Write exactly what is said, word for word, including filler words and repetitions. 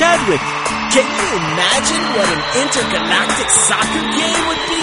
Chadwick. Can you imagine what an intergalactic soccer game would be?